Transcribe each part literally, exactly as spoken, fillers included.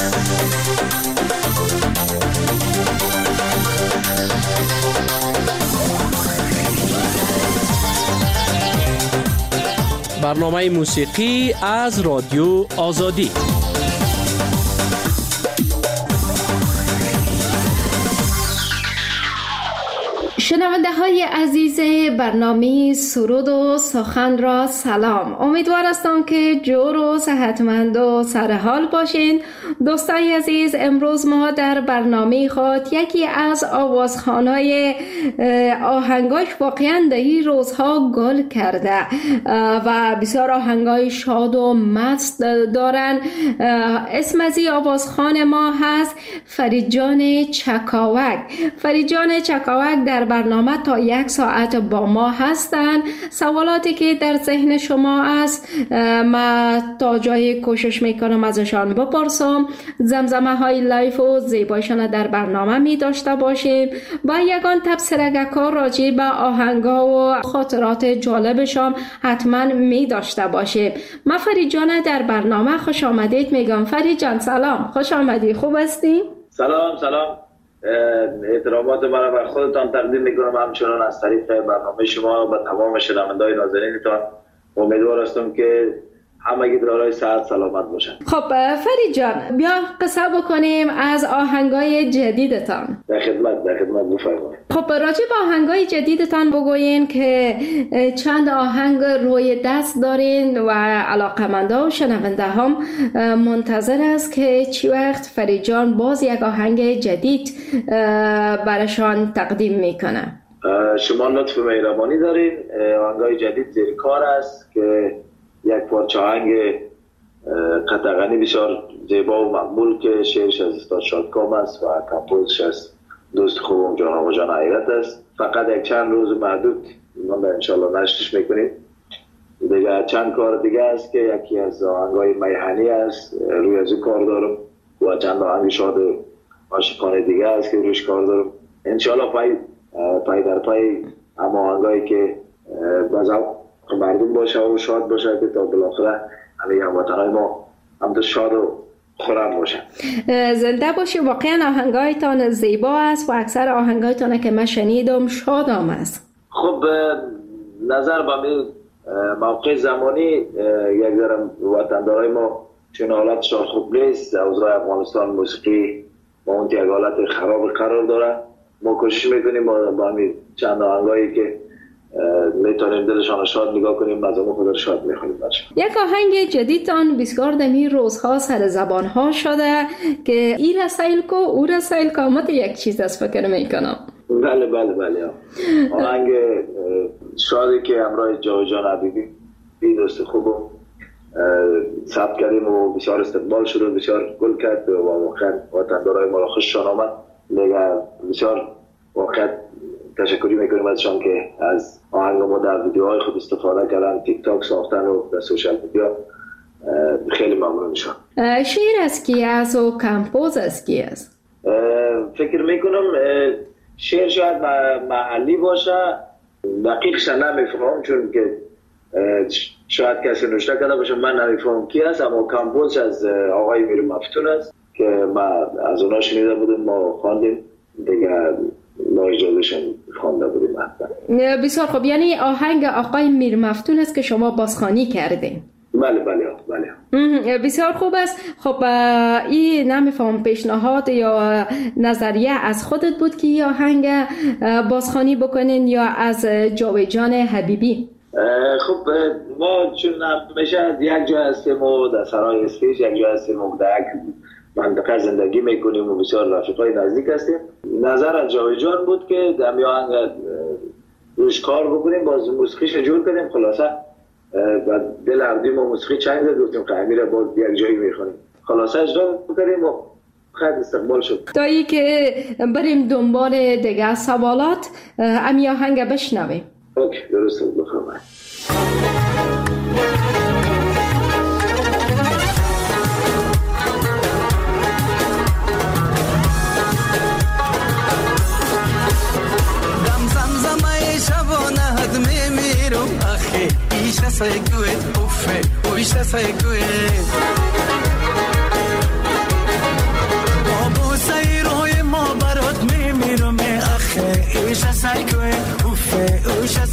برنامه موسیقی از رادیو آزادی. شنونده های عزیز برنامه سرود و سخن را سلام. امیدوار هستم که جور و صحتمند و سرحال باشین. دوستای عزیز، امروز ما در برنامه خود یکی از آوازخوانای آهنگاش واقعا در این روزها گل کرده و بسیار آهنگای شاد و مست دارن. اسم از این آوازخوان ما هست فرید جان چکاوک. فرید جان چکاوک در برنامه تا یک ساعت با ما هستن. سوالاتی که در ذهن شما است ما تا جای کوشش میکنم ازشان بپرسم. زمزمه های لایف و زیبایشان در برنامه می داشته باشیم و یگان تبصره کار راجع به آهنگا و خاطرات جالبشان حتما می داشته باشیم. ما فرید جان در برنامه خوش آمدید میگم. فرید جان سلام، خوش آمدی، خوب هستی؟ سلام سلام، احترامات مرا بر خودتان تقدیم میکنم، همچنان از طریق برنامه شما و تمام شنونده‌های نازنینتان. امیدوار هستم که همگی دارای صحت سلامت باشن. خب فرید جان، بیا قصه بکنیم از آهنگای جدیدتان. در خدمت در خدمت بفرمایید. خب راجع به آهنگای جدیدتان بگوین که چند آهنگ روی دست دارین و علاقه‌مندا و شنونده هم منتظر است که چی وقت فرید جان باز یک آهنگ جدید براشان تقدیم میکنه. شما لطف مهربانی دارین. آهنگای جدید زیر کار است که یک پارچه آهنگ قطعاً بسیار زیبا و مقبول که شعرش از استاد شادکام است و کمپوزش از دوست خوبم جان آقا جان حیرت است. فقط یک چند روز محدود ما انشالله نشرش میکنیم. دیگه چند کار دیگه است که یکی از آهنگای میهنی است روی از کار دارم و چند آهنگ شاد عاشقانه دیگه است که روش کار دارم. انشالله پای پای در پای اما آهنگایی که بازم مردم باشه و شاد باشه که تا بالاخره همه هموطنهای ما هم تو شاد و خورم باشن. زنده باشه. واقعا آهنگایتان زیبا است و اکثر آهنگایتان که من شنیدم شادام است. خب نظر به می موقع زمانی یک ذره وطندارای ما چون حالتشان خوب نیست. اوضاع افغانستان موسیقی با اون یک حالت خراب قرار داره. ما کوشش میکنیم با, با همین چند آهنگایی که میتونیم دلشان شاد نگاه کنیم، مردم خود رو شاد میخونیم. یک آهنگ جدیدتان بسیار دمی روزها سر زبان ها شده که ای رسایل کو او رسایل کامت یک چیز است فکر میکنم. بله بله بله آهنگ شادی که همراه جاوید جان حبیبی دوست خوبم ثبت کردیم و بسیار استقبال شد و بسیار گل کرد و واقعا وطندارای ما را خوششان آمد. دیگه بسیار واقعا تشکری میکنیم ازشان که از آهنگ ما در ویدیوهای خود استفاده کردن، تیک تاک ساختن و در سوشال میدیا. خیلی ممنون میشم. شعر از کی است و کمپوز از کی است؟ فکر میکنم شعر شاید محلی باشه، دقیقش نمیفهمم چون که شاید کسی نوشته کرده باشه، من نمیفهمم کی است، اما کمپوز از آقای میر مفتون است که ما از اونا شنیده بودیم، ما خواندیم دیگه، ما اجازهشون خوانده بودیم. بسیار خوب. یعنی آهنگ آقای میر مفتون است که شما بازخوانی کردین؟ بله بله بله. بسیار خوب است. خب این نمیفهم پیشنهاد یا نظریه از خودت بود که این آهنگ بازخوانی بکنین یا از جاوید جان حبیبی؟ خب ما چون همیشه یک جا هستیم و در سرای اسپیش، یک جا هستیم و در یک منطقه زندگی میکنیم و بسیار رفیقای نزدیک هستیم. نظر از جاوید جان بود که در می آهنگ روش کار بکنیم، باز موسیقیش جور کنیم. خلاصه و دل عبدیم و موسیقی چنگ زد، گفتیم که امیر باز یک جایی میخونیم. خلاصه اجرا بکنیم و خیلی استقبال شد. تا ای که بریم دنبال دیگه سوالات امی آهنگ بشنویم. اوکی درسته بفرمایید. Isha sai kue, uffe, o isha sai kue.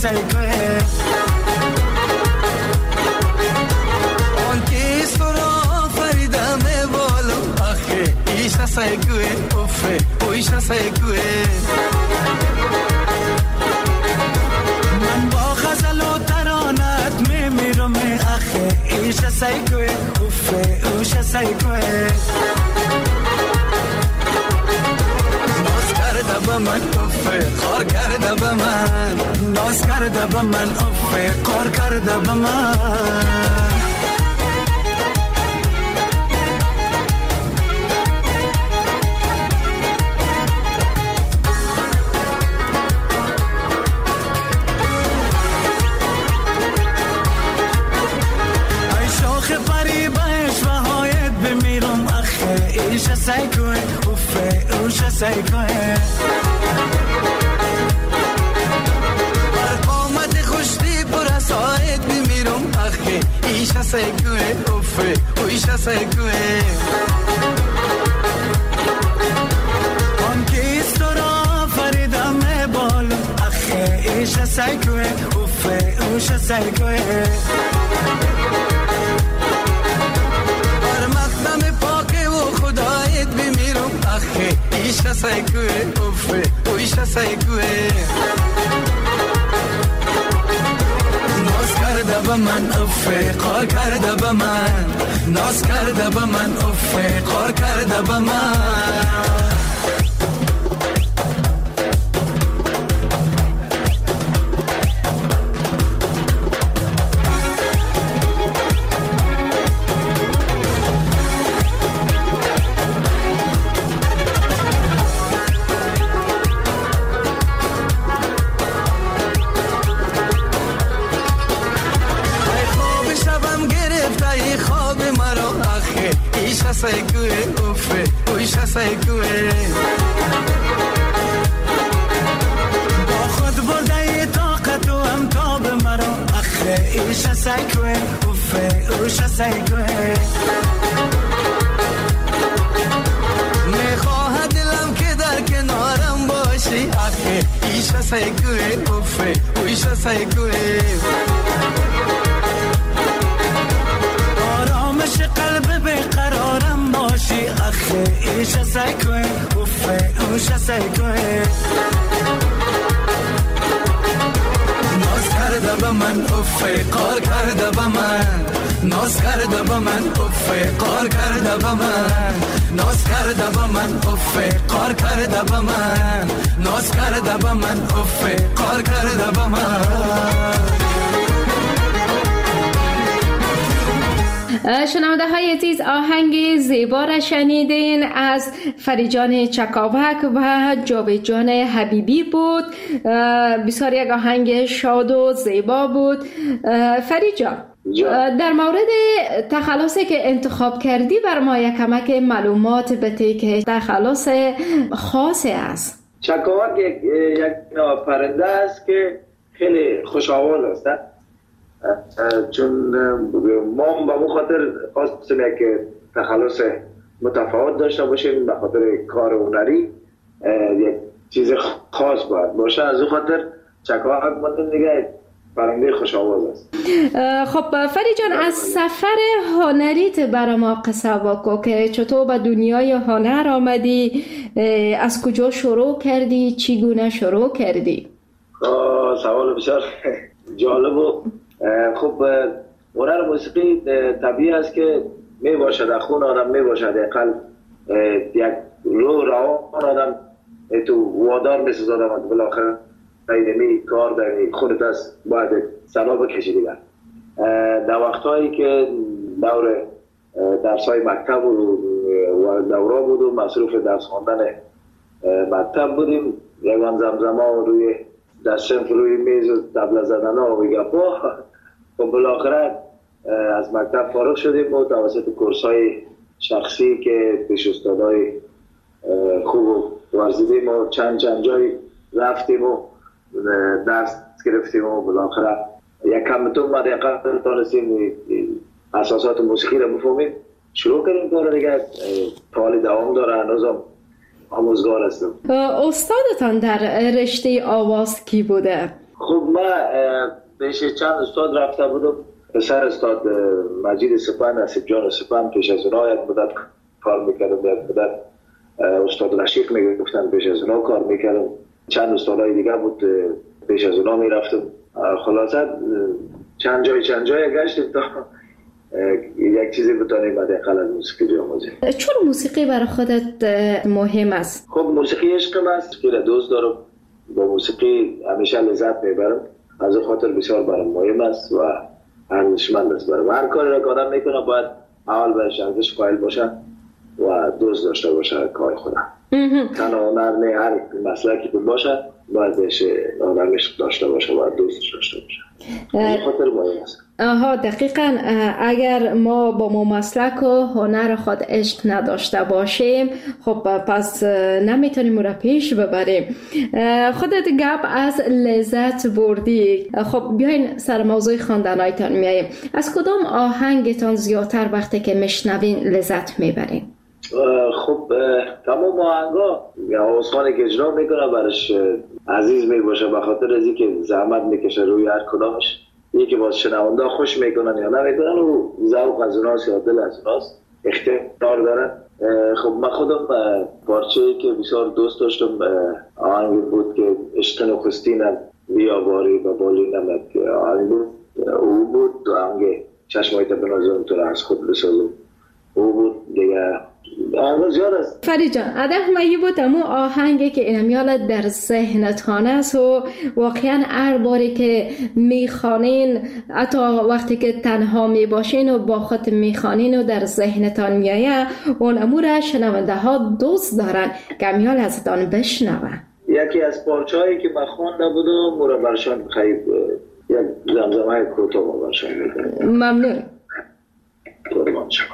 سایکوه آن که سرا فریدم بالو آخه ایشا سایکوه اوفه اویشا سایکوه من با غزل و ترانت میمیرم آخه ایشا سایکوه اوفه اویشا سایکوه کرده با من افه کار کرده با من ناز کرده با من افه کار کرده با من ای شاخ پری بهش و هایت بمیرم اخه ایش سایکوه افه اوش سایکوه بر قامت خوشتی پر سایت بمیرم اخه ایش سایکوه افه اوش سایکوه آن کیست تو را فریدم بالو اخه ایش سایکوه افه اوش سایکوه بر مقدم پاک و خدایت بمیرم اخه ایشا سایکوه اوفه اویشا سایکوه ناز کرده با من اوفه کار کرده با من ناز کرده با من اوفه کار کرده با من سایکوه اوفه اویشا سایکوه با خود برده طاقت و امتاب مرا اخه ایشا سایکوه اوفه اویشا سایکوه میخواه دلم که در کنارم باشی اخه ایشا سایکوه اوفه اویشا سایکوه آرامش قلب بقرارم باشی اخه ایشا سایکوه اوفه اوشا سایکوه ناز کرده با من اوفه کار کرده با من ناز کرده با من اوفه کار کرده با من ناز کرده با من اوفه کار کرده با من ناز کرده با من اوفه کار کرده با من شنونده های عزیز آهنگ زیبا را شنیدین از فریجان چکاوک و جاوید حبیبی بود. بسیار یک آهنگ شاد و زیبا بود. فریجان در مورد تخلصی که انتخاب کردی بر ما یک کمک معلومات بده که تخلص خاصی است. چکاوک یک پرنده است که خیلی خوش‌آواز است، چون ما به اون خاطر خواستیم یک تخلص متفاوت داشته باشیم، به خاطر کار هنری یک چیز خاص باید باشه. از اون خاطر چکاوک مانند دیگه پرنده خوش آواز است. خب فری جان، از سفر هنریت برای ما قصه بگو که چطور به دنیای هنر آمدی، از کجا شروع کردی، چگونه شروع کردی؟ سوال بسیار جالب و خب هنر موسیقی طبیعی است که می باشد در خون آدم، می باشد اقل یک رو روان آدم تو وادار می سازد آدم بالاخره می کار در خونت است باید سنا بکشی دیگر. در وقتهایی که دور درسای مکتب و دوره بود و مصروف درس خواندن مکتب بودیم، یگان زمزما روی در صنف روی میز و طبله زدن ها و گپا. خب بالاخره از مکتب فارغ شدیم و توسط کورس های شخصی که پیش استادای خوب ورزیدیم و چند چند جای رفتیم و درس گرفتیم و بالاخره یک کمتون ما دقیقا تانستیم اساسات موسیقی را بفهمیم، شروع کردیم کار دیگه. فعال دوام داره، هنوزم آموزگار هستم. استادتان در رشته آواز کی بوده؟ خب من پیش چند استاد رفته بودم، پسر استاد مجید سپند، نصیب جان سپند، پیش از اونها یک مدت کار میکردم، یک مدت استاد رشیق میگفتن پیش از اونها کار میکردم، چند استادای دیگه بود پیش از اونها میرفتم. خلاصه چند جای چند جای گشتیم تا یک چیزی بتونیم حداقل از موسیقی بیاموزیم. چون موسیقی برای خودت مهم است؟ خب موسیقی عشقم است، خیلی دوست دارم، با موسیقی همیشه لذت میبرم، از خاطر بسیار برام مهم است و ارزشمند است. برام هر کاری را که آدم میکنه باید اول برش ارزش قائل باشه و دوست داشته باشه کار خودم. تنها هنر نه، هر مسلکی که باشه باید بهش آدم عشق داشته باشه و دوستش داشته باشه. از خاطر مهم است. آها دقیقاً. اگر ما با ما مسلک و هنر خود عشق نداشته باشیم خب پس نمیتونیم رو پیش ببریم. خودت گپ از لذت بردی، خب بیاین سر موضوع خواندنایتان میاییم. از کدام آهنگتان زیادتر وقتی که میشنوین لذت میبرین؟ خب تمام آهنگا آوازخوانی که اجرا میکنه برش عزیز میباشه، به خاطر از اینکه زحمت میکشه روی هر کدامش. یکی باز شنونده خوش میکنن یا نمیکنن و ذوق از اوناست یا دل از اوناست، اختیار دارن. خب من خودم پارچه‌ای که بسیار دوست داشتم آهنگ بود که عشق نخستینم بیاواری و بالی نمک، آهنگ بود او بود. آهنگ چشمایت بنازم تو را از خود بسازم او بود دیگه. آهنگ زیاد است. فرید جان ادف مایی بود امو آهنگی که اینمیال در ذهنتان است و واقعا هر باری که میخوانین، حتی وقتی که تنها میباشین و با خود میخوانین و در ذهنتان میایه، اون امو را شنونده ها دوست دارن که امیال ازتان بشنون. یکی از پارچه‌هایی که من خوانده بودم مورا برشان خیب یک زمزمه کوتاه ما برشان میکنم. ممنون. قربان شما.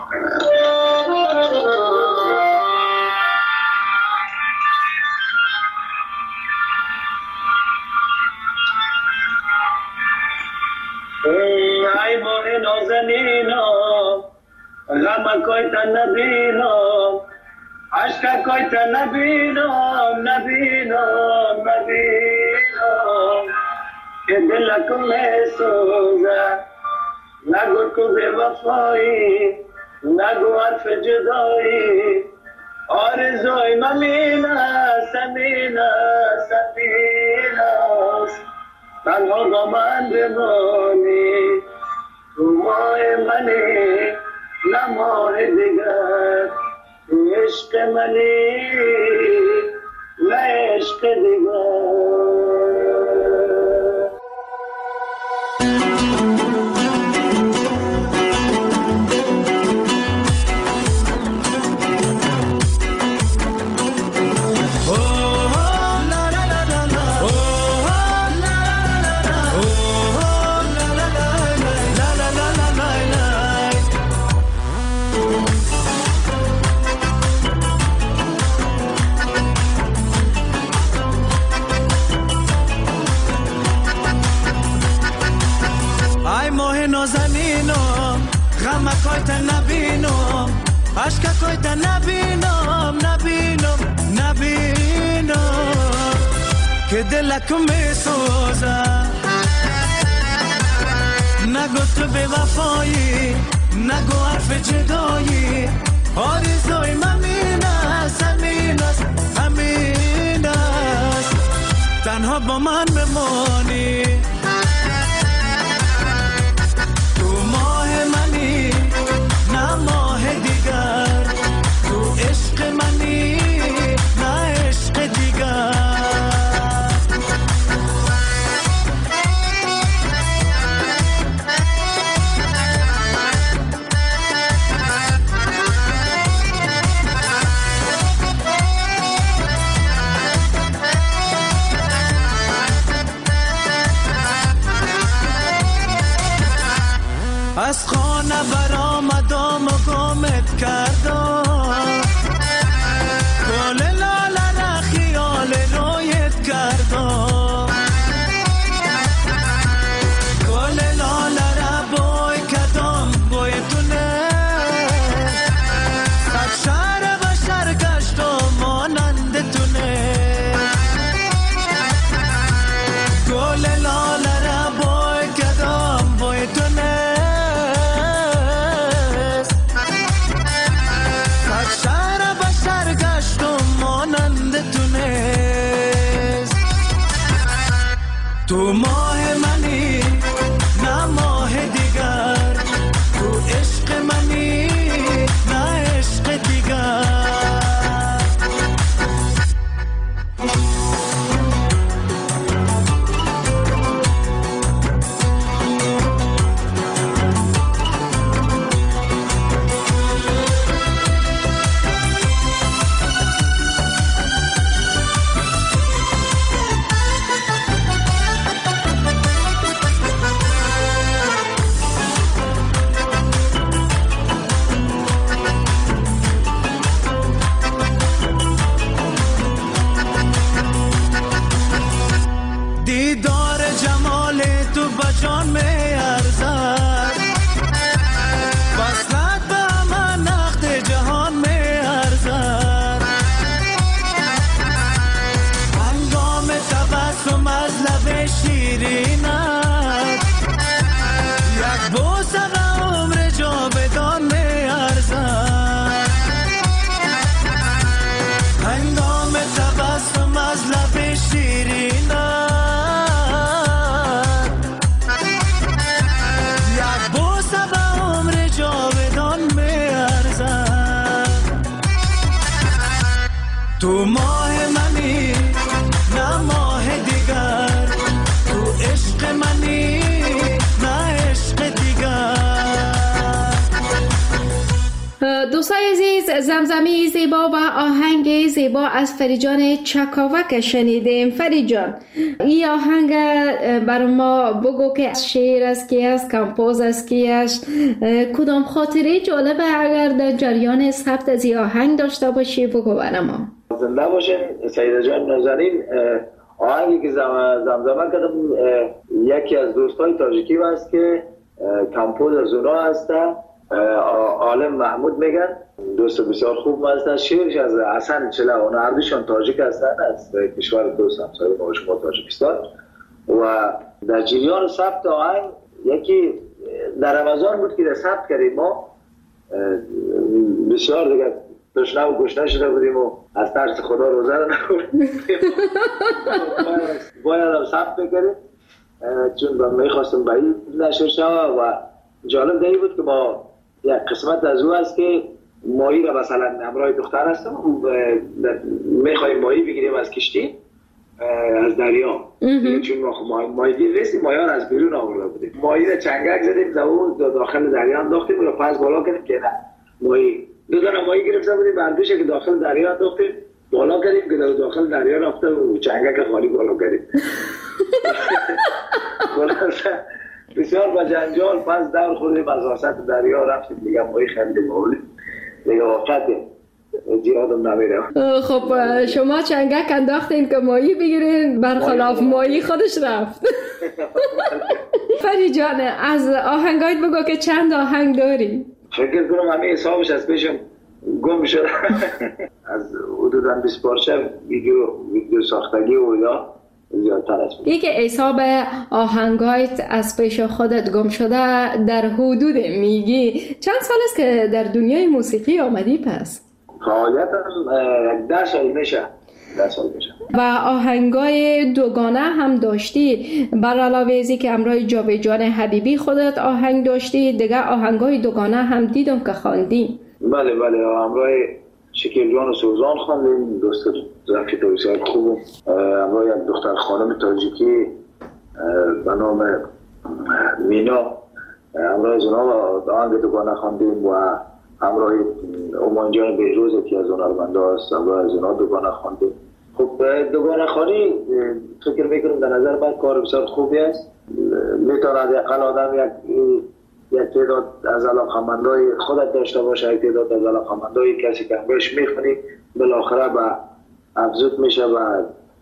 ای ماه نازنینم غم کوی تا نبینم، عشق کوی تا نبینم نبینم نبینم، که دلکم میسوزه نگو تو بی وفایی، نگو حرف جدایی، آرزوی ممین است امین است امین است، تنها با من بمانی، تو ماه منی نه ماه دیگر، تو عشق منی نه عشق دیگر. عشق کوی تا نبینم نبینم نبینم، که دلکم میسوزه نگو تو بی وفایی، نگو حرف جدایی، آرزوی ممین است امین است امین است، تنها با من بمانی، تو ماه منی نه ماه دیگر، تو عشق منی نه عشق دیگر. تو ماه منی نه ماه دیگر، تو عشق منی نه عشق دیگر. دیدار جمال تو بجان می ارزد، وصلت به من نقد جهان می ارزد. هنگام تبسم از لب شیرینت، یک بوسه به عمر جاودان می ارزد. هنگام تبسم از لب شیرینت، تو ماه منی نه ماه دیگر، تو عشق منی نه عشق دیگر. دوستای عزیز، زمزمه زیبا و آهنگ زیبا از فریجان چکاوک شنیدیم. فریجان، این آهنگ بر ما بگو که شعر است کی است، کمپوز است کی است، کدام خاطره جالبه اگر در جریان ثبت از این آهنگ داشته باشی بگو بر ما. زنده باشین سیده جان نازنین. آهنگی که زمزمه کردم یکی از دوستای تاجیکی هست که کمپوز از اونا هستن، عالم محمود میگن، دوست بسیار خوب هستن. شعرش از حسن چله، اونا هر دوشان تاجیک هستن، از کشور دوست همسایه ما شما تاجیکستان. و در جریان ثبت آهنگ یکی در رمضان بود که در ثبت کردیم ما، بسیار دیگه تشنه و گشنه شده بودیم و از ترس خدا روزه رو نخوردیم، باید هم ثبت بکریم چون میخواستم به این نشر شود. و جالب دیگه بود که ما یک قسمت از او هست که ماهی را مثلا همراه دختر هستم و میخواییم ماهی بگیریم از کشتی از دریا، چون ما ماهی گیر رسیم، ماهی ها از بیرون آورده بودیم، ماهی را چنگک زدیم داخل دریا انداختیم و پس بالا کردیم که نه ماهی دو دانه ماهی گرفته بودیم، بردوشه که داخل دریا انداختیم بالا کردیم که داخل دریا رفته و چنگک خالی بالا کردیم. بسیار با جنجال پس دور خوردیم از وسط دریا رفتیم دیگه ماهی خریدیم آوردیم دیگه واقعا زیادم نمیره. خب شما چنگک انداختین که ماهی بگیرین، برخلاف ماهی خودش رفت. فری جان، از آهنگایت بگو که چند آهنگ داری؟ فکر کنم همه حسابش از پیشم گم شده. از حدوداً بیست پارچه ویدیو ویدیو ساختگی و یا زیادتر است. یکی حساب آهنگایت از پیش خودت گم شده در حدود میگی چند سال است که در دنیای موسیقی آمدی پس؟ فعالیتم ده سال میشه. ده سال میشه. و آهنگای دوگانه هم داشتی، بر علاوه ازی که امرای جاویدجان حبیبی خودت آهنگ داشتی، دیگه آهنگای دوگانه هم دیدم که خواندی. بله بله، امرای شکیل جان و سوزان خواندیم، دوست رفیق بسیار خوب. امرای یک دختر خانم تاجیکی به نام مینا، امرای از اونا آهنگ دوگانه خواندیم و امرای امان جان بهروز که از هنرمنده هست، امرای از اونا دوگانه خواندیم. خب دوگانه خوانی فکر میکنم در نظر من کار بسیار خوبی است. میتواند اقل آدم یک یک تعداد از علاقه‌مندای خودت داشته باشه، یک تعداد از علاقه‌مندای کسی که همراهش میخونی بالاخره به افزود میشه و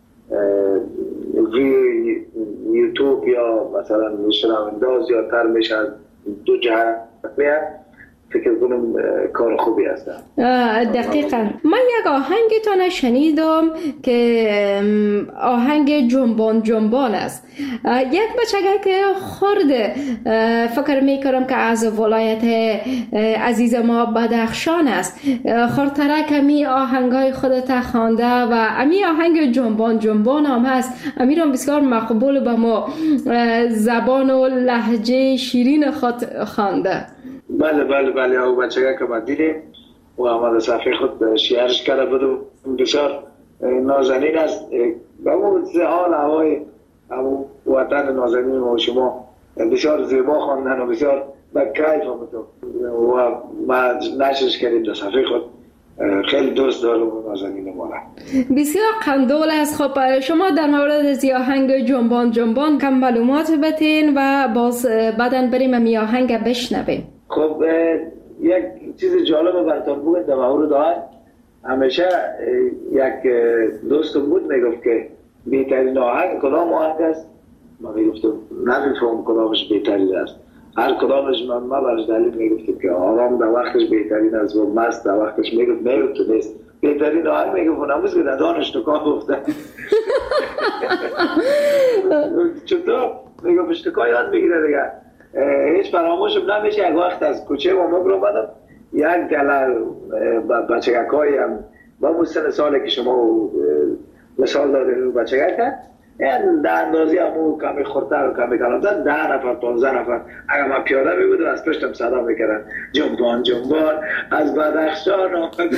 ویو یوتیوب یا مثلا شنونده زیادتر میشه، دو جهت میاد. فکر کنم کار خوبی هست. دقیقاً من یک آهنگتان شنیدم که آهنگ جنبان جنبان است. یک بچگه که خورده فکر میکنم که از ولایت عزیز ما بدخشان است، خورتره کمی آهنگای خودت خوانده و امی آهنگ جنبان جنبان هم هست. امی را بسیار مقبول به ما زبان و لهجه شیرین خود خوانده. بله بله بله او بچگه که من دیدیم و آمده صفحه خود شیرش کرده بودم، بسیار نازنین است. به اون حال هوای وطن نازنین و شما بسیار زیبا خواندن و بسیار به کیف آمده و ما نشرش کردیم در صفحه خود. خیلی دوست دارم نازنین ما را. بسیار قندول است. خب شما در مورد از آهنگ جنبان جنبان کم معلومات بتین و باز بعدن بریم امی آهنگ بشنویم. خب یک چیز جالب براتون بگم در مورد آهنگ. همیشه یک دوستم بود میگفت که بهترین آهنگ کدام آهنگ است؟ من میگفتم نمیفهم کدامش بهترین است. هر کدامش من ما برش دلیل میگفتم که آرام در وقتش بهترین است و مست در وقتش میگفت میگفت نیست. بهترین آهنگ میگفت نموز که در دانش نکاه گفتن. چطور؟ میگفت اشتکاه یاد بگیره دیگه. هیچ فراموشم نمیشه. یک وقت از کوچه و مبرو بدم یک گله بچگک های هم با مستن ساله که شما مثال دارید بچگک هست این در اندازی همون کمی خورتر و کمی کلامتر ده نفر پانزده نفر اگر من پیاده می بودم از پشتم صدا میکردن جنبان جنبان از بدخشان آمده.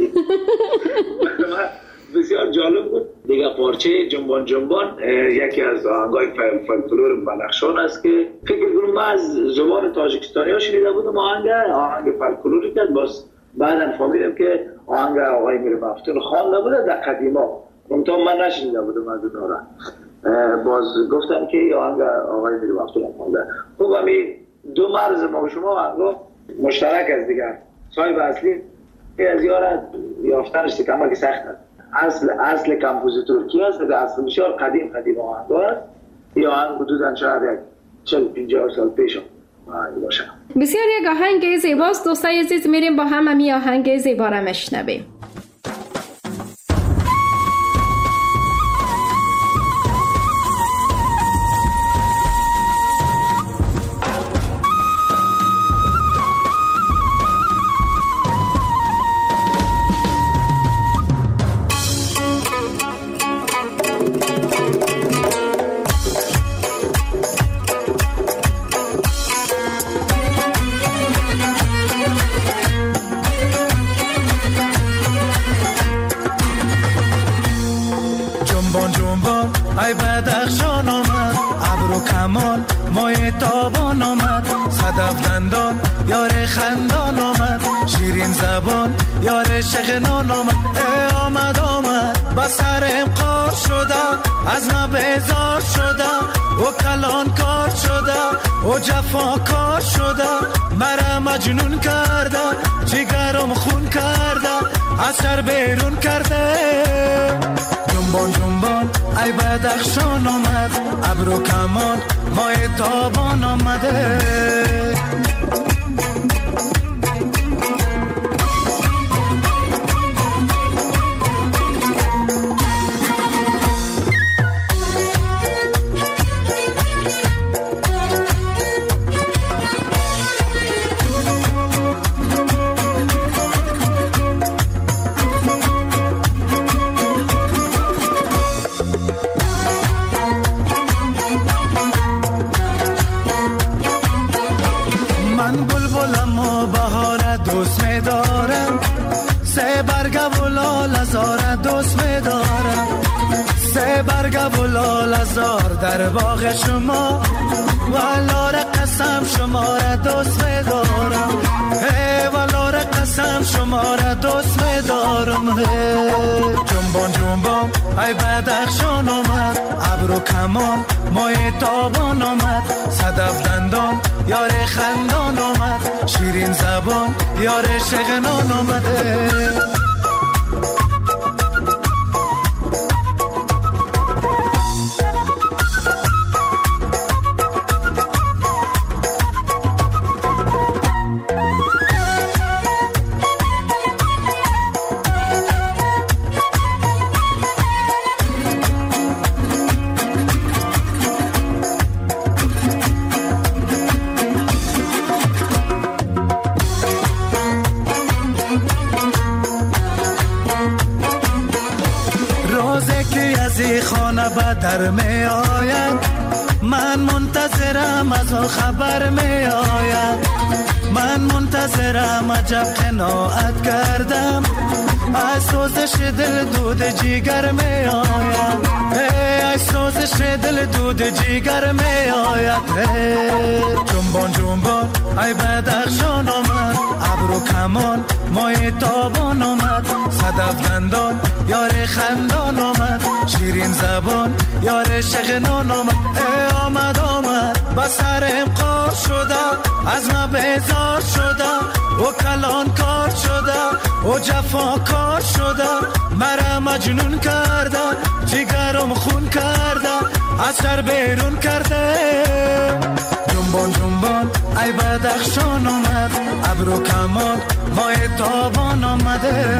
بسیار جالب بود دیگه. پارچه جنبان جنبان یکی از آهنگای فولکلور بدخشان است که فکر کنم من از زبان تاجیکستانی ها شنیده بودم آهنگ آهنگ فولکلوری که باز بعدم فهمیدم که آهنگ آقای میر مفتون خوانده بوده در قدیما. منتها من نشنیده بودم از اون را. باز گفتم که آهنگ آقای میر مفتون خوانده. خب همین دو مرز ما و شما آهنگا مشترک است دیگر. صاحب اصلی از یارت یافتنش کمک سخت است. اصل اصل کمپوزیتور کی است؟ اصل بسیار قدیم قدیم آهنگ است. این آهنگ حدوداً شاید یک چهل پنجاه سال پیش آهنگ باشه. بسیار یک آهنگ زیباست. دوستای عزیز میریم با هم امی آهنگ زیبا را میشنویم. ای بدخشان آمد ابر و کمان مای تابان آمد صدف دندان یار خندان آمد شیرین زبان یار شغنان آمد. ای آمد آمد با سرم قار شده از ما بیزار شده و کلان کار شده و جفا کار شده مرا مجنون کرده جگرم خون کرده اثر بیرون کرده. جنبان جنبان ای بدخشان آمد ابر و کمان مای تابان آمده. در باغ شما والار قسم شما را دوست می‌دارم. ای والار قسم شما را دوست می‌دارم. جنبان جنبان ای بدخشان آمد ابر و کمان مای تابان آمد صدف دندان یار خندان آمد شیرین زبان یار شغنان آمده. های خانه به در می آید، من منتظرم از آن خبر می آید، من منتظرم عجب قناعت کردم، از سوزش دل دود جیگر می آید، از سوزش دل دود جیگر می آید. جنبان جنبان ای بدخشان آمد، ابرو کمان مای تابان آمد، صدف دندان یار خندان آمد، شیرین زبان یار شغنان آمد. ای آمد آمد با سرم قار شده، از ما بیزار شده، و کلان کار شده، و جفا کار شده، مرا مجنون کرده، جگرم خون کرده، از سر بیرون کرده. جنبان جنبان ای بدخشان آمد، ابرو کمان مای تابان آمده.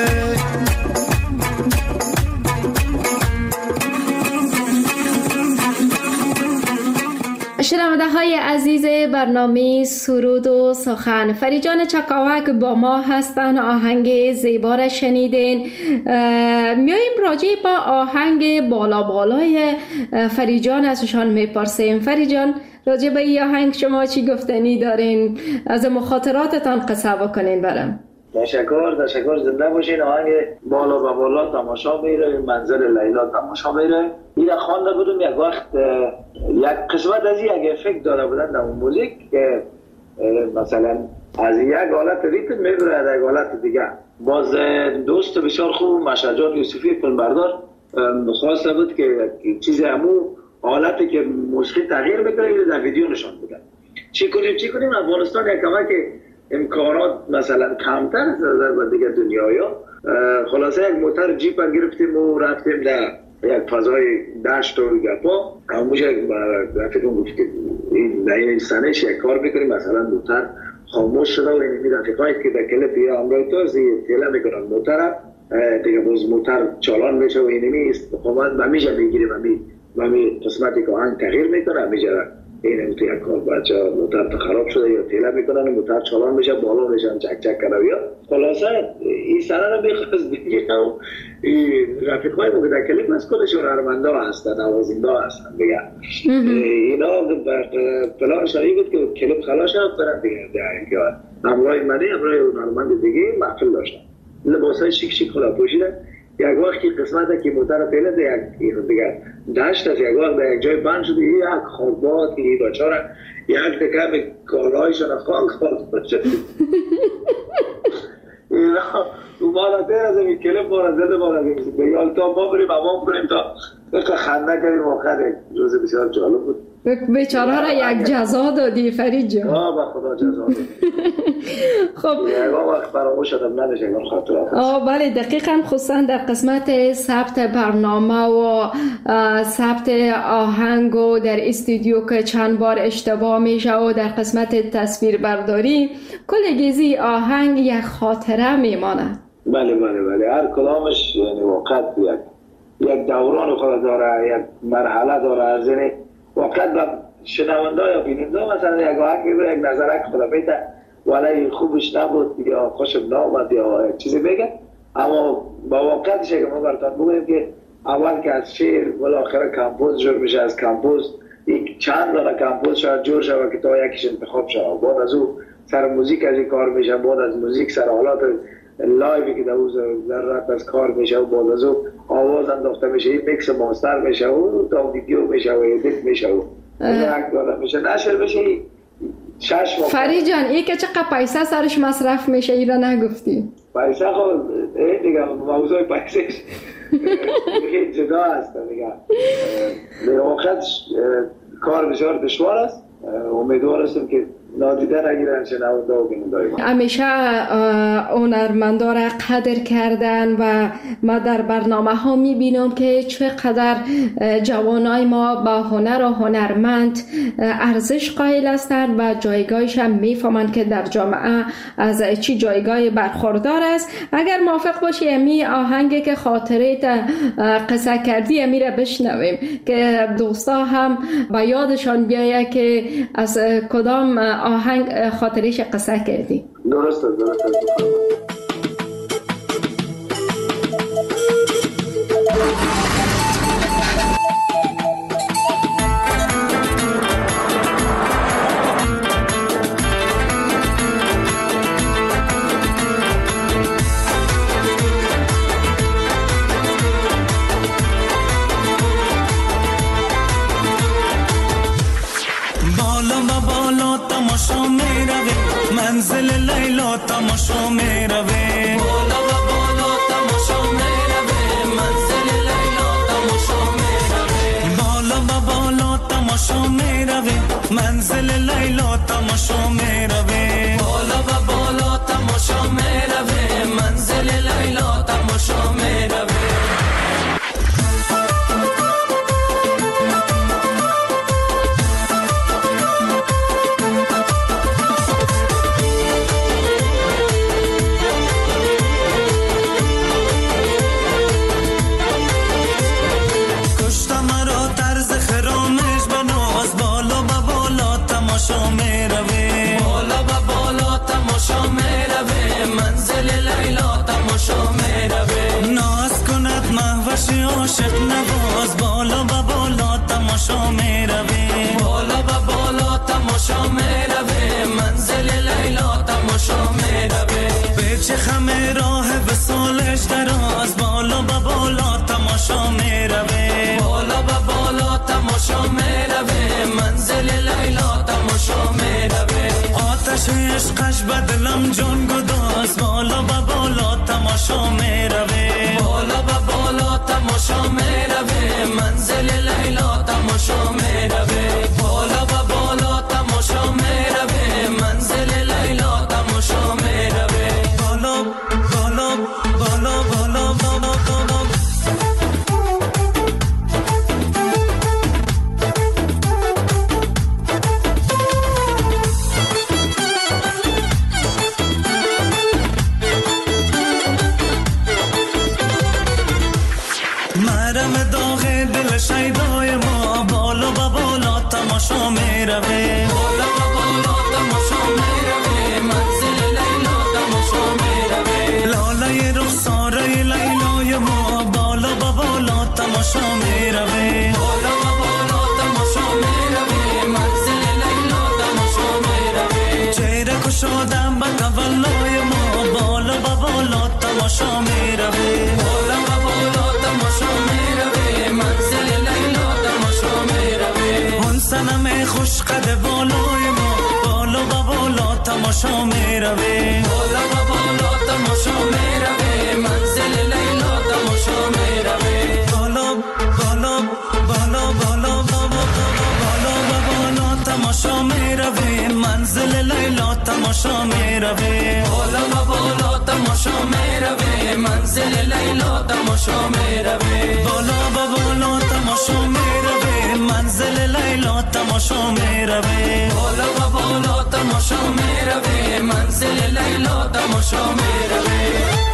شنونده های عزیز برنامه سرود و سخن، فریجان چکاوک با ما هستن، آهنگ زیبا را شنیدین. میاییم راجع با آهنگ بالا بالای فریجان ازشان میپرسیم. فریجان، راجع به این آهنگ شما چی گفتنی دارین؟ از مخاطراتتان قصه بکنین برام. تشکر تشکر زنده باشین. آهنگ بالا و بالا تماشا میره، منظر لیلا تماشا میره. این خوانده بودم یک وقت، یک قسمت از یک افکت داره بودن در اون موزیک که مثلا از یک حالت ریتم میبره از یک حالت دیگه. باز دوست بسیار خوب مشهد جان یوسفی فیلمبردار خواسته بود که چیز همو حالتی که موسیقی تغییر بکنه در ویدیو نشان بودن. چی کنیم چی کنیم افغانستان یک کمک امکانات مثلا کمتر از در دیگه دنیا. خلاصه یک موتر جیپ گرفتیم و رفتیم در یک فضای دشت و گپا. همونش رفتیم گفت که در این سنش یک کار بکنیم، مثلا موتر خاموش شده و این رفیقایی که در کلپ یا امرای تو تیله میکنن موتر دیگه، باز موتر چالان میشه و اینمی استقامت و میشه میگیریم و می قسمتی که آهنگ تغییر میکنه میشه این موتر یک کار بچه موتر خراب شده یا تیله میکنن موتر چالان میشه بالا میشن چک چک کنه یا خلاصه این سنه رو میخواست دیگه و رفیقای ما که در کلیپ از کلشون هنرمنده هستن، نوازنده هستن دیگه. اینا پلان شایی بود که کلیپ خلاص هم برن دیگه دیگه همراه منی همراه هنرمند دیگه محفل داشتن، لباسای شیک شیک خدا پوشیدن. یک وقتی قسمت که موتر تیله دیگه دیگه داشت از یک وقت در یک جای بند شده، یک خوابات که این بچاره یک دکه به کارهایشان خاک خواهد شد. اینا اومانته از این کلپ بارا زده بارا به یالتا ما بریم امام کنیم تا خنده کنیم. آخر روز بسیار جالب بود. بیچاره را یک جزا دادی فرید جان. آه با خدا جزا دادی. خب یک وقت فراموش شدم نداشت اگر خاطرات. آه بله دقیقاً، خصوصا در قسمت ثبت برنامه و ثبت آهنگ و در استودیو که چند بار اشتباه میشه و در قسمت تصویر برداری کل گیزی آهنگ یک خاطره میماند. بله بله بله هر کلامش یعنی وقت یک یک دوران خود داره، یک مرحله داره. از این وقت با شنونده یا بیننده مثلا یک آهنگ میبره یک نظرک خدا بیده ولی خوبش نبود یا خوشم نامد یا چیزی بگه، اما با وقتش که ما براتون بگویم که اول که از شعر بالاخره کمپوز جور میشه، از کمپوز یک چند دانه کمپوز شاید جور شود که تا یکیش انتخاب شود، بعد از او سر موزیک از این کار میشه، بعد از موزیک سر حالات لایوی که در او ذرات از کار میشه و بعد از او آواز انداخته میشه، این میکس ماستر میشه و تا ویدیو میشه و ادیت میشه و یک دانه میشه نشر میشه. شش ماه فرید جان این که چقدر پیسه سرش مصرف میشه این را نگفتی؟ پیسه خود دیگه موضوع پیسه دیگه جدا هست دیگه. به وقت کار بسیار دشوار است. امیدوار هستم که نادیده نگیرن شنونده و بیننده ما. همیشه هنرمندا را قدر کردن و ما در برنامه ها میبینم که چقدر جوانای ما با هنر و هنرمند ارزش قائل هستند و جایگاهش هم میفهمند که در جامعه از چی جایگاه برخوردار است. اگر موافق باشی امی آهنگی که خاطره قصه کردی امی را بشنویم که دوستا هم با یادشان بیایه که از کدام آهنگ خاطرش قصه کردی. درسته درسته. منزل لیلا تماشا می رویم بالا و بالا تماشا می رویم منزل لیلا تماشا می رویم بالا و بالا تماشا می رویم منزل لیلا تماشا می رویم بالا و بالا تماشا می رویم منزل لیلا تماشا می رویم عاشق نواز بالا و بالا تماشا می رویم بالا و بالا تماشا می رویم منزل لیلا تماشا می رویم به چه خم راه وصالش دراز بالا و بالا تماشا می رویم بالا و بالا تماشا می رویم منزل لیلا تماشا می رویم آتش عشقش بدلم جان گداز بالا و بالا تماشا می رویم بالا و بالا تماشا می رویم منزل لیلا تماشا می رویم بالا و بالا تماشا می رویم منزل لیلا تماشا می رویم بالا بالا بالا بالا بالا بالا شیدای ما بالا و بالا تماشا می رویم بالا و بالا تماشا می رویم منزل لیلا تماشا می رویم لاله رخساره لیلای ما بالا و بالا تماشا می رویم بالا و بالا تماشا می رویم منزل لیلا تماشا می رویم چهره کشادم به تولای ما بالا و بالا تماشا می رویم بالا و بالا تماشا می رویم منزل لیلا تماشا می رویم اون صنم خوش قد بالای ما بالا و بالا تماشا می رویم بالا و بالا تماشا می رویم منزل لیلا تماشا می رویم بالا بالا بالا بالا بالا و بالا تماشا می رویم منزل لیلا تماشا می رویم بالا و بالا تماشا می رویم منزل لیلا تماشا می رویم بالا و بالا تماشا می رویم منزل لیلا تماشا می رویم بالا و بالا تماشا می رویم منزل لیلا تماشا می رویم.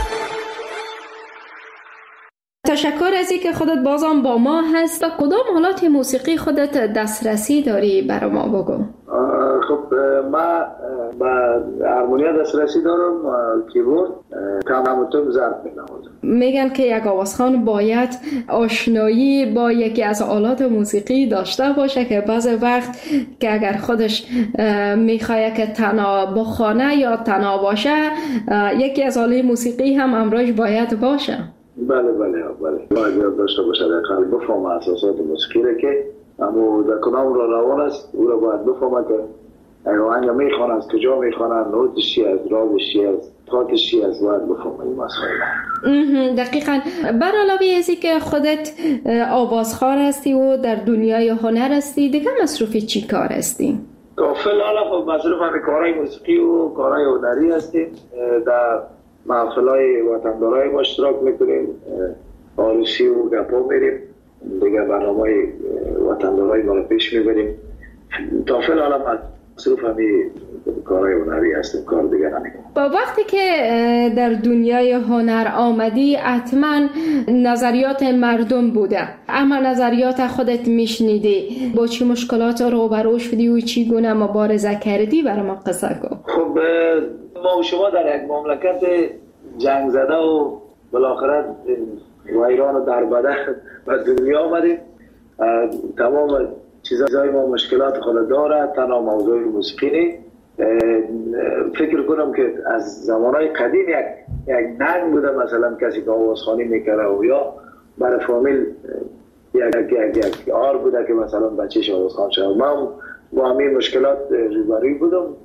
تشکر از اینکه خودت بازم با ما هست. کدام آلات موسیقی خودت دسترسی داری برای ما بگو؟ خب من با هارمونیا دسترسی دارم، کیبورد، کمانتون، ضرب می‌نوازم. میگن که یک آوازخوان باید آشنایی با یکی از آلات موسیقی داشته باشه که بعض وقت که اگر خودش میخواد که تنها بخوانه یا تنها باشه یکی از آلات موسیقی هم همراهش باید باشه. بله بله بله باید داشته باشه، دقیقاً بفهمه اساسات موسیقی را که اما در کدام را روان است او را باید بفهمه که آهنگ میخوانه از کجا میخوانه، نوتش چی است، رازش چی است، تاتش چی است، باید بفهمه این مسائل. دقیقاً. بر علاوه از اینکه خودت آوازخوان هستی و در دنیای هنر هستی، دیگه مصروف چی کار هستی؟ تا فعلا مصروف همین کارهای موسیقی و کارهای هنری هستیم. در محفلهای وطندارای ما اشتراک میکنیم، عروسی و گپا میریم، دیگه برنامه‌های وطندارای ما رو پیش میبریم. تا فعلا مصروف همین کارهای هنری هستیم، کار دیگه نمیکنیم. با وقتی که در دنیای هنر آمدی حتما نظریات مردم بوده، اما نظریات خودت میشنیدی، با چی مشکلات روبرو شدی و چی گونه مبارزه کردی؟ برای ما قصه کن. خب ما و شما در یک مملکت جنگ زده و بالاخره ویران و دربده و دنیا آمدیم. تمام چیزهای ما مشکلات خود داره، تنها موضوع موسیقی نیست. فکر کنم که از زمانهای قدیم یک یک ننگ بوده، مثلا کسی که آوازخوانی میکره و یا برای فامیل یک یک یک آر بوده که مثلا بچهش آوازخوان شد. من با همین مشکلات روبروی بودم.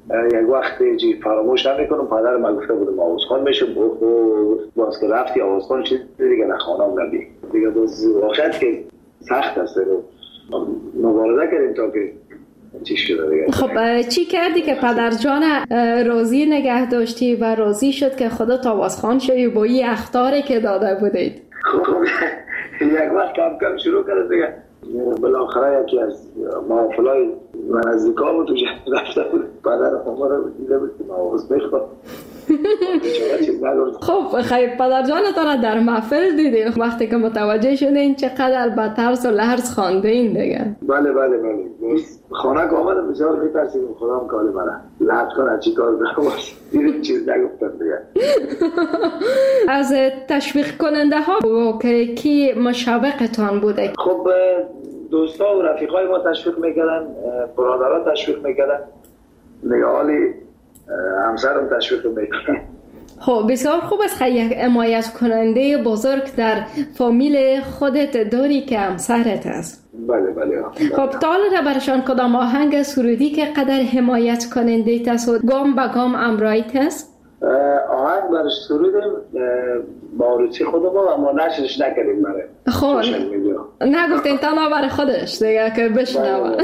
یک وقت چی فراموش نمیکنم. پدر من گفته بود ما عذرخواه میشم، باز که رفتی عذرخواه چیز دیگه نه خانم نبی دیگه. باز واقعیت که سخت است رو مبارزه کردیم تا که چی شده دیگه. خب چی کردی که پدر جان راضی نگه داشتی و راضی شد که خودت آوازخوان شدی با این اخطاری که داده بودید؟ خب یک وقت کم کم شروع کرد دیگه. بالاخره یکی از محافلای من از ذکا بود توش رفته بود، پدر ما رو دیده بود که ما آواز میخواد. خب خیلی پدر جانتان در محفل دیدین وقتی که متوجه شدین چقدر با ترس و لرز خواندین دیگه؟ بله بله بله. خانه که آمدم بسیار میترسیدم خودم کاری منه لحظ کنه چی کار دارم دیدیم چیز نگفتم دیگه. از تشویق کننده ها که کی مشابقتان بوده؟ خب دوستا و رفیقای ما تشویق میکردن، برادرها تشویق میکردن، نگاهالی همسرم تشویق میکردن. خب بسیار خوب است که یک حمایت کننده بزرگ در فامیل خودت داری که همسرت است. بله بله. خب تا حالا برشان کدام آهنگ سرودی که قدر حمایت کننده است و گام به گام امرایت است؟ آهنگ برش سرودیم با روچی خودم اما نشرش نکردیم برای خب نگفتین تنها برای خودش دیگه که بشنوه.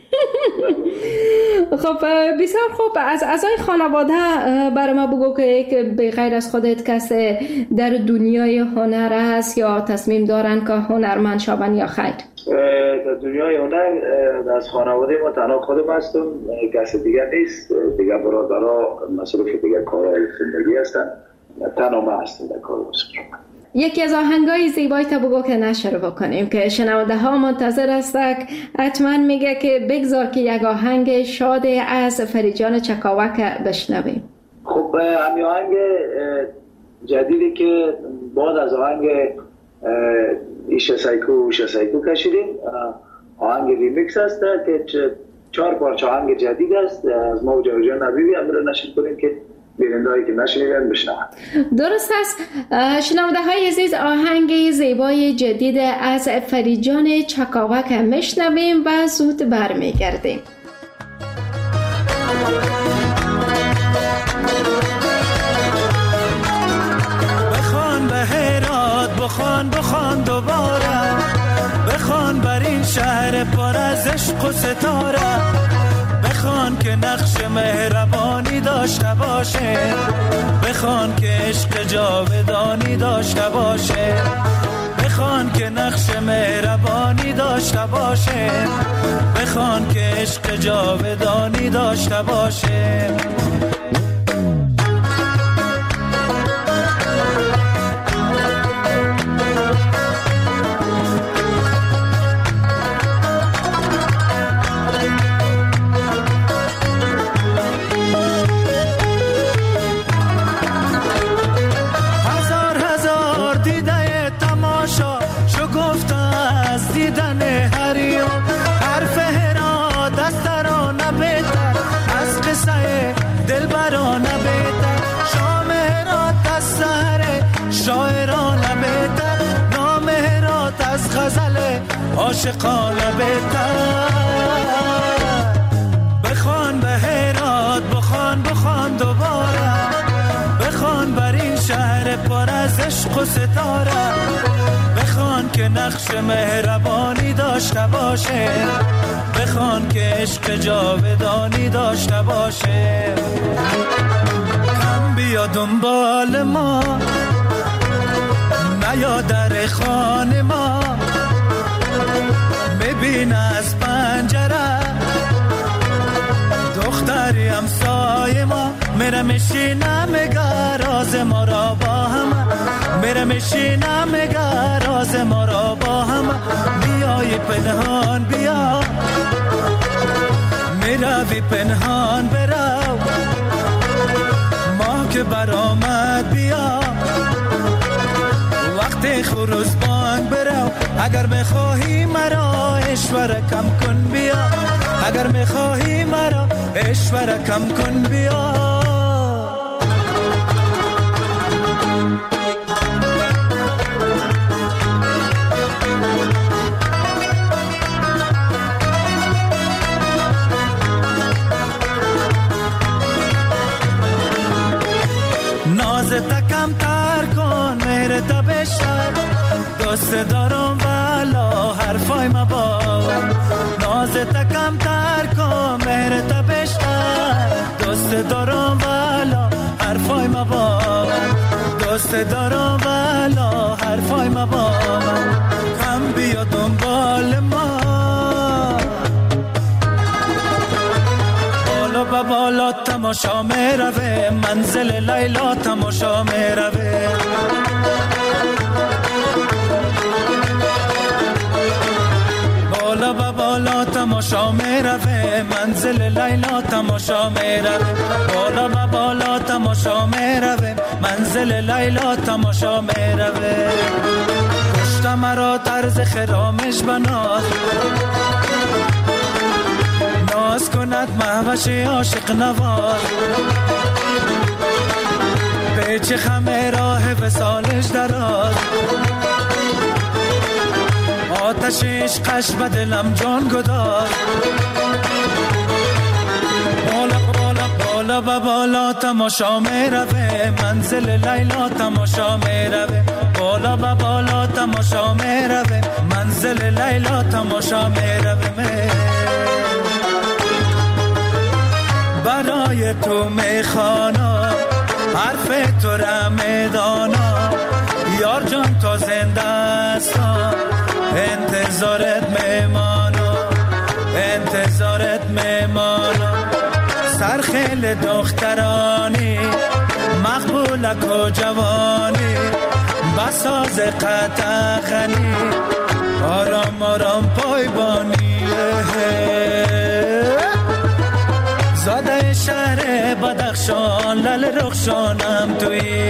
خب بسیار خوب. از اعضای خانواده برای ما بگو که به غیر از خودت کسی در دنیای هنر است یا تصمیم دارن که هنرمند شوند یا خیر؟ در دنیای هنر از خانواده ما تنها خودم هستم، کسی دیگه نیست. دیگه برادرها مصروف دیگه کارهای زندگی هستن، تنها ما هستم در کار موسیقی. یکی از آهنگای زیبایی تا بگو که نشر بکنیم که شنونده ها منتظر هستند. حتما میگه که بگذار که یک آهنگ شاد از فریجان چکاوک بشنویم. خب همین آهنگ جدیدی که بعد از آهنگ ایشه سایکو ایشه سایکو کشیدیم، آهنگ ریمیکس است که چهار پارچه آهنگ جدید است از ما و جاویدجان نبیبی. امروز نشر کنیم که بیننده‌ای که نشنیدن بشنوند. درست است. شنونده های عزیز آهنگ زیبای جدید از فریجان چکاوک میشنویم و زود برمیگردیم. بخوان به هرات بخوان بخوان دوباره، بخوان بر این شهر پر از عشق و ستاره، بخوان که نقش مهربانی داشته باشه، بخوان که عشق جاودانی داشته باشه، بخوان که نقش مهربانی داشته باشه، بخوان که عشق جاودانی داشته باشه. عاشقانه بهتر بخوان به هرات بخوان بخوان دوباره، بخوان بر این شهر پر از عشق و ستاره، بخوان که نقش مهربانی داشته باشه، بخوان که عشق جاودانی داشته باشه. کم بیا دنبال ما نیا در خانه ما، ببین از پنجره دختری همسایه ما میره میشینه میگه راز ما را با هم، میره میشینه میگه راز ما را با هم. بیای پنهان بیا میروی پنهان برو، ما که برآمد بیا وقتی خروز بانگ برو. اگر میخواهی مرا اشوره کم کن بیا، اگر میخواهی مرا اشوره کم کن بیا. تا بشتر دوست دارم والا حرفای ما باور نازت کم تر کن مهر تا بشتر دوست دارم والا حرفای ما باور دوست دارم والا حرفای ما باور کم بیا دنبال ما بالا با بالا تماشا میروه منزل لیلا تماشا میروه بالا با بالا تماشا میروه منزل لیلا تماشا میروه بالا با بالا تماشا میروه منزل لیلا تماشا میروه کشت مرا طرز خرامش بناز ناز کند مهوش عاشق نواز پیچ خمه راه وصالش دراز آتشش قش به دلم جان گداز بالا بالا بالا با بالا تماشا میروه منزل لیلا تماشا میروه بالا با بالا تماشا میروه منزل لیلا تماشا میروه برای تو میخوانا حرف تو را میدانا یار جان تو زنده استا انتظارت میمانا انتظارت میمانا سرخیل دخترانی مقبولک و جوانی بساز قطعخنی آرام آرام پایبانی زاده شهر بدخشان لل رخشانم توی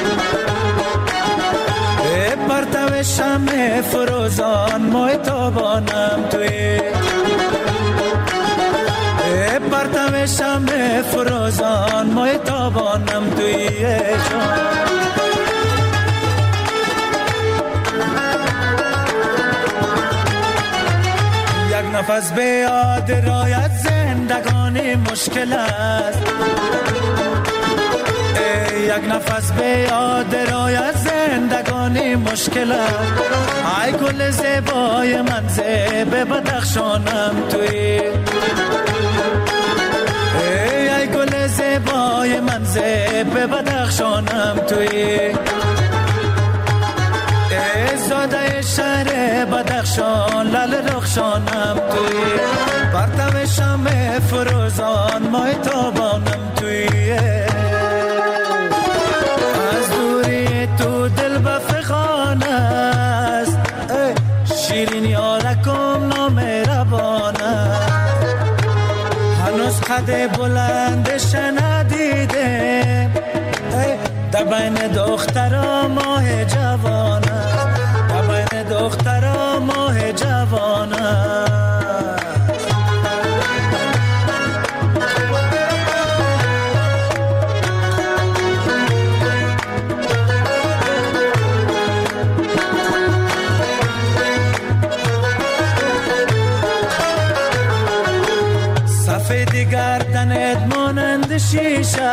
پرتو شمع فروزان محتابانم توی پرتو شمع فروزان محتابانم توی یک نفس به یاد رایت زندگانی مشکل است یک نفس به یاد رایت زندگانی مشکل است ای گل زیبای من زیب بدخشانم توی ای گل زیبای من زیب بدخشانم توی زاده شهر بدخشان لل رخشانم توی پرتو شمع فروزان محتابانم توی از دوری تو دل بفخان است شیرین یارکم نامهربان است هنوز قد بلندش ندیده در بین دخترا ماه جوان است در بین دخترا ماه جوان است سفیدی گردنت مانند شیشه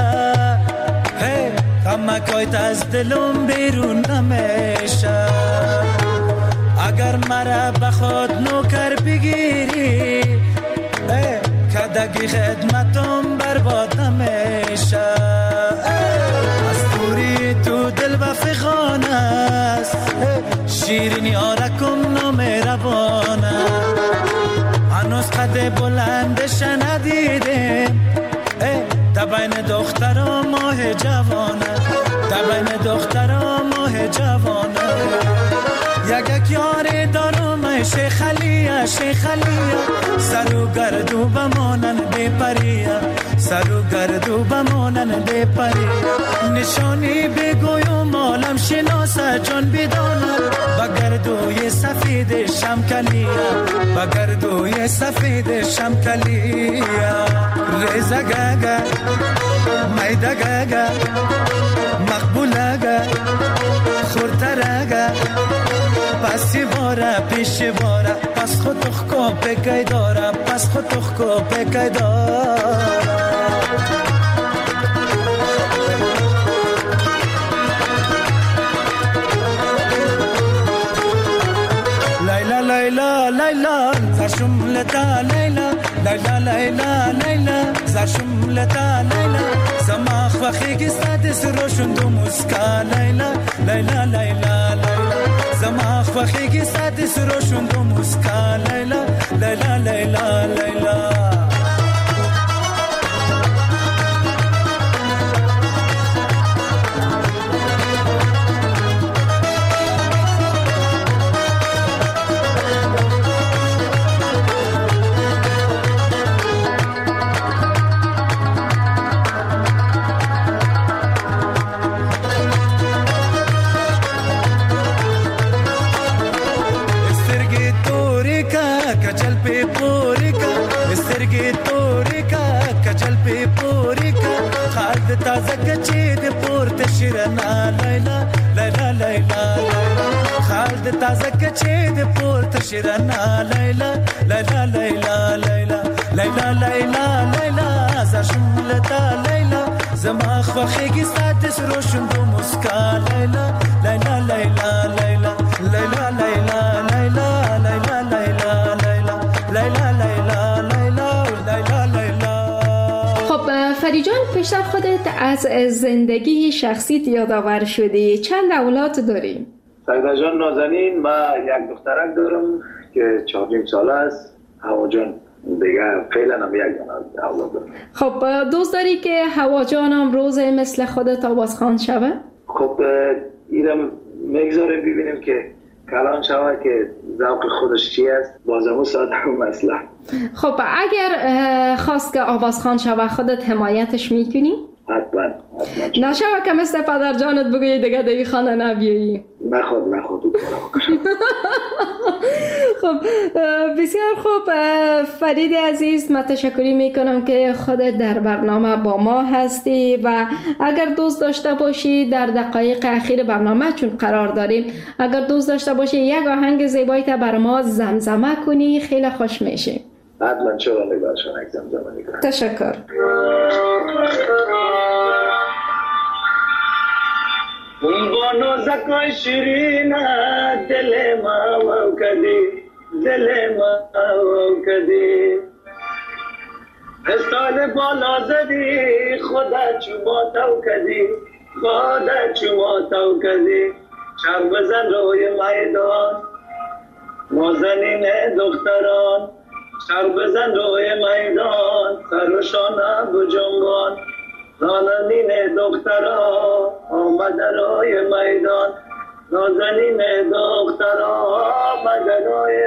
غمکایت از دلم بیرون نمیشه اگر مرا بخواد نوکر بگیری کدگی خدمتم برباد نمیشه از دوری تو دل بفخان است شیرین یارکم نامهربانه هنوز قد بلندش ندیدم در بین دخترا ماه جوانه در بین دخترا ماه جوانه یک یک یاری دارم شیخ علیه شیخ علیه سر و گردو بمانن بی پریه سر و گردو بمانن بی پریه نشانی بگویم عالم شناسه جان بدانه بگردوی سفید شمکلیه بگردوی سفید شمکلیه ریزه گگه میده گگه مقبوله گه خورتره پسی باره پیش باره پس خود تخکو پکی داره پس خود تخکو پکی داره شملتا لیلا لیلا لیلا لیلا زر شملتا لیلا زماخ وخیگی سادس روشن دو مسکا لیلا لیلا لیلا لیلا زماخ وخیگی سادس روشن دو مسکا لیلا لیلا لیلا لیلا تازه کچی د پورته شیرنا لیلا لیلا لیلا خالد تازه کچی د پورته شیرنا لیلا لیلا لیلا لیلا لیلا لیلا لیلا ز شملتا لیلا زما خوخیږي ساتس روشن دو مسکا لیلا لیلا لیلا لیلا لیلا لیلا لیلا لیلا لیلا لیلا لیلا لیلا لیلا لیلا. خب فری جان، پیشتر خودت از زندگی شخصیت یادآور شدی. چند اولاد داری؟ سیده جان نازنین، من یک دخترک دارم که چهار ساله است. هوا جان دیگه فعلا هم یک اولاد دارم. خب دوست داری که هوا جان هم روز مثل خودت آوازخوان شوه؟ خب ایرم میگذاره ببینیم که کلان شوه که ذوق خودش چی است، بازمو ساده هم مثلا. خب اگر خواست که آوازخوان شوه خودت حمایتش میکنی؟ حتما حتما. نشوه که مثل پدر جانت بگویی دیگه دیگه خانه نبیایی. نخواد نخواد خب بسیار خوب فرید عزیز، من تشکری میکنم که خودت در برنامه با ما هستی و اگر دوست داشته باشی در دقایق اخیر برنامه چون قرار داریم، اگر دوست داشته باشی یک آهنگ زیبایی تا بر ما زمزمه کنی خیلی خوش میشی. حتما چرا نگاشون یک زمزمه میکنم. تشکر. با نازکای شیرین دل ما و کدی دل ما و کدی استال بالا زدی خدا چوما تو کدی خدا چوما تو کدی چرب بزن روی میدان نازنین دختران چرب بزن روی میدان سرشانه بجنبان نازنین دخترا آمده روی میدان نازنین دخترا آمده روی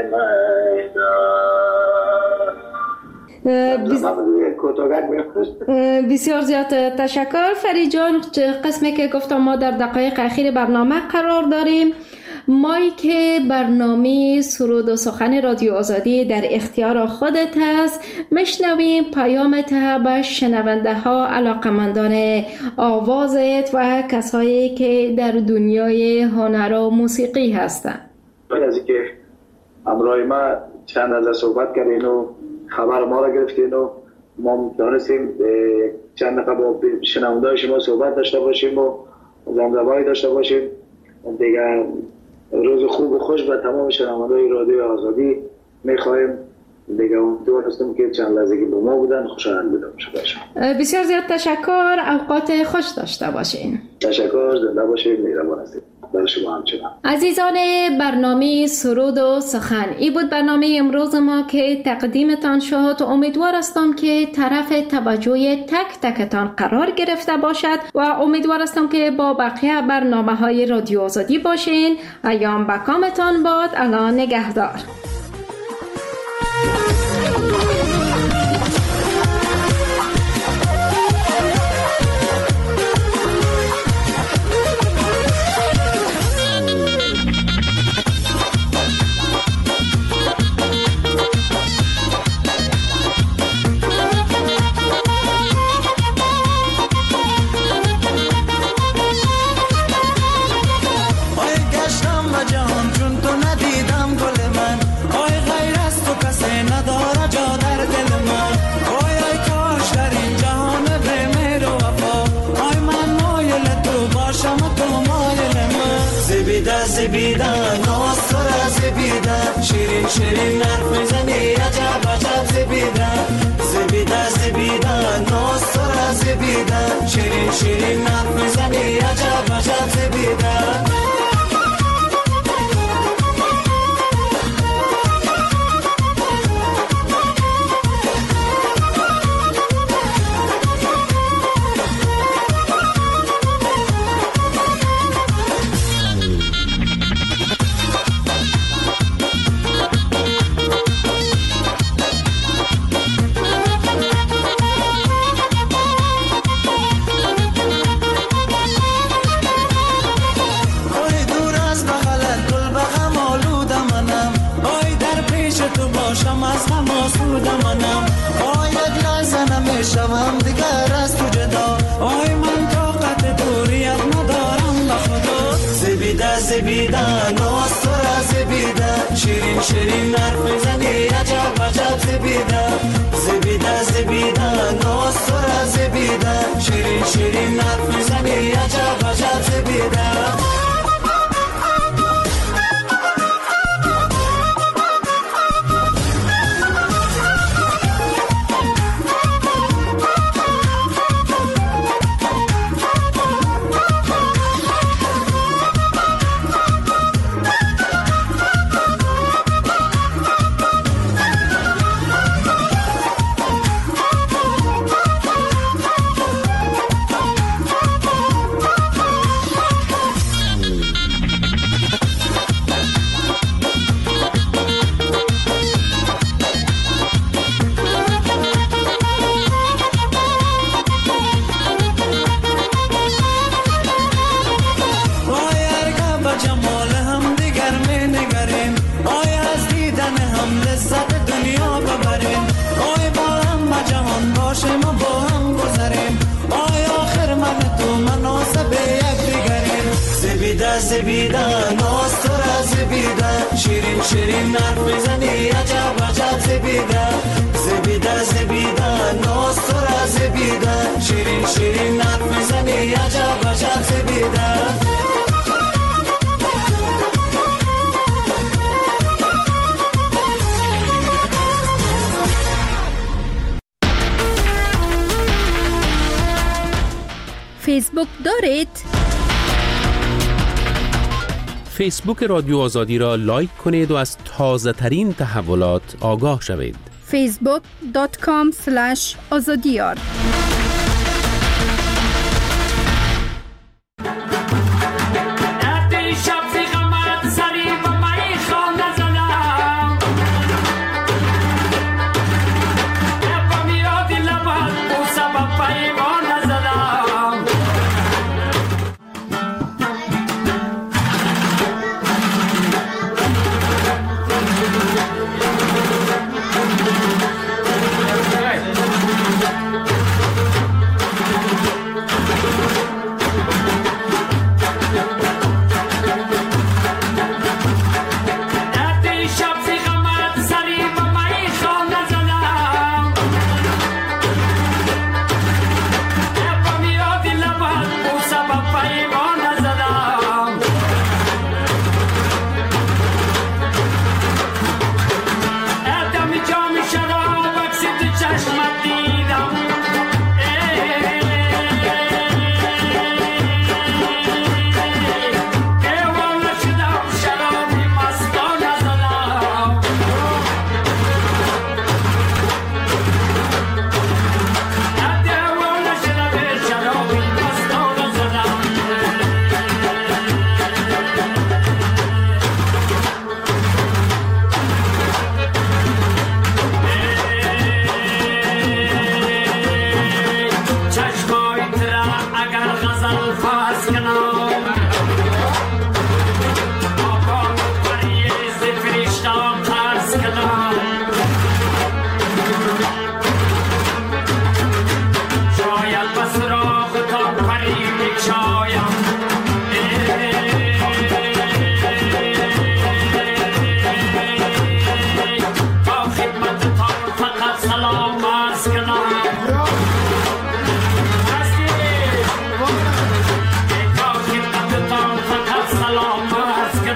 میدان. بسیار زیاد تشکر فرید جان. قسمی که گفتم ما در دقایق اخیر برنامه قرار داریم. مایی که برنامه سرود و سخن رادیو آزادی در اختیار خودت هست، مشنویم پیامت به شنونده ها، علاقمندان آوازت و کسایی که در دنیای هنر و موسیقی هستند. از اینکه همراه ما چند از صحبت کردین و خبر ما را گرفتین و ما دانستیم چند دقیقه با شنونده شما صحبت داشته باشیم و زمزمه‌ای داشته باشیم. دیگه روز خوب و خوش به تمام شنوندگان رادیو آزادی می‌خوایم. دیگه امیدوار هستم که چند لحظه با ما بودن خوشحال بودم. بسیار زیاد تشکر. اوقات خوش داشته باشین. تشکر. زنده باشید. مهربان هستید. برای شما همچنان. عزیزان برنامه سرود و سخن، این بود برنامه امروز ما که تقدیمتان شد. امیدوار هستم که طرف توجه تک تکتان قرار گرفته باشد و امیدوار هستم که با بقیه برنامه های رادیو آزادی باشین. ایام بکامتان باد. الان نگهدار. جهان چون تو ندیدم گل من زبیدن ناز تو را زبیدن شیرین شیرین حرف میزنی عجب عجب زبیدن زبیدن زبیدن ناز تو را زبیدن شیرین شیرین حرف میزنی عجب عجب زبیدن شوام دیگر از تو جدا آی من طاقت دوریت ندارم به خدا زبیده زبیده ناز تو را زبیده شیرین شیرین حرف میزنی عجب عجب زبیده زبیده زبیده ناز تو را زبیده شیرین شیرین حرف میزنی عجب عجب زبیده زبیده ناز تو را زبیده شیرین شیرین حرف میزنی عجب عجب زبیده زبیده زبیده ناز تو را زبیده شیرین شیرین حرف میزنی عجب عجب زبیده فیسبوک دارید؟ فیسبوک رادیو آزادی را لایک کنید و از تازه ترین تحولات آگاه شوید. فیسبوک دات کام اسلش آزادیار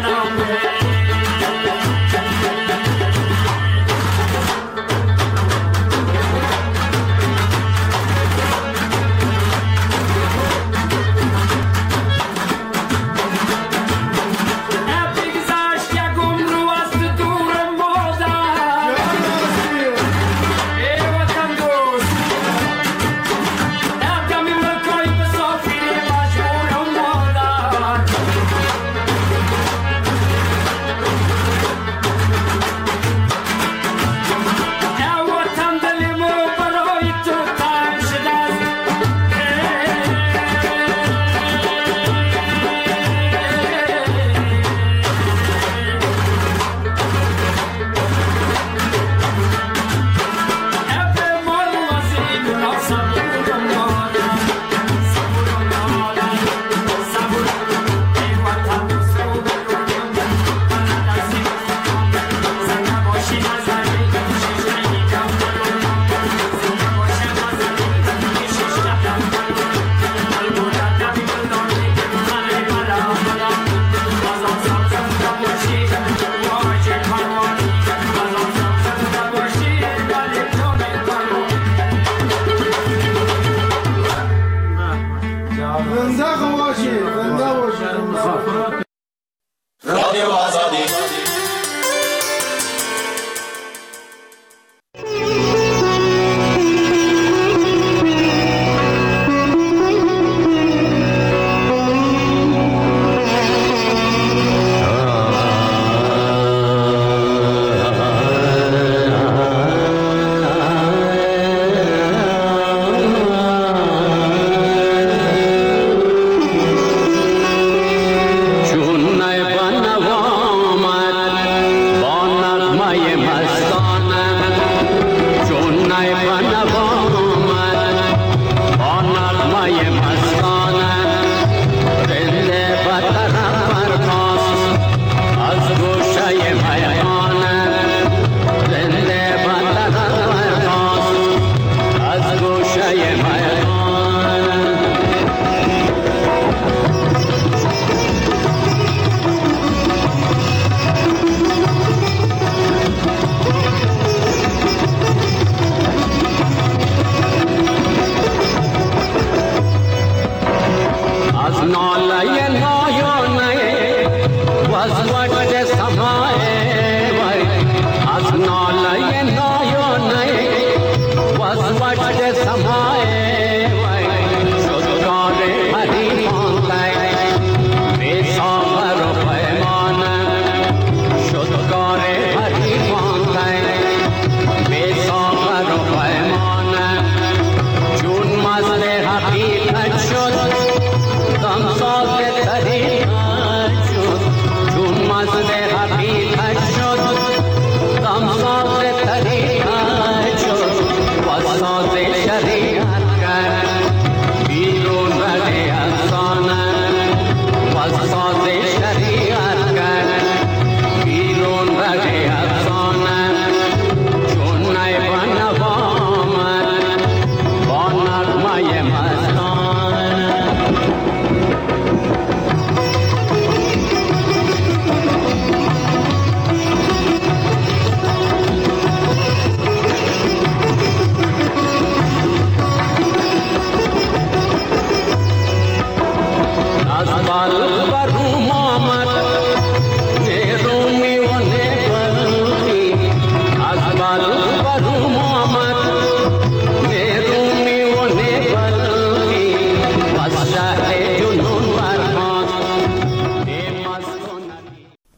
Mas